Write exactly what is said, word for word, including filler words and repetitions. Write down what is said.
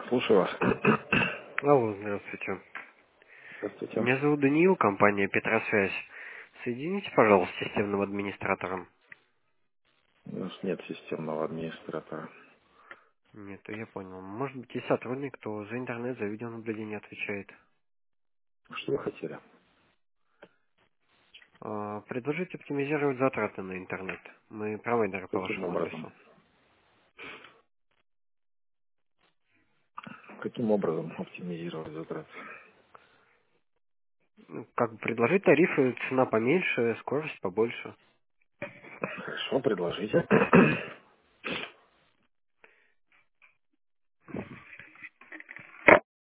Слушаю вас. Алло, здравствуйте. Здравствуйте. Меня зовут Даниил, компания Петросвязь. Соедините, пожалуйста, с системным администратором. У нас нет системного администратора. Нет, я понял. Может быть, есть сотрудник, кто за интернет, за видеонаблюдение отвечает. Что вы хотели? А, Предложить оптимизировать затраты на интернет. Мы провайдеры по Каким вашему образом? адресу. Каким образом оптимизировать затраты? Ну, Как бы предложить тарифы, цена поменьше, скорость побольше. Хорошо, предложите.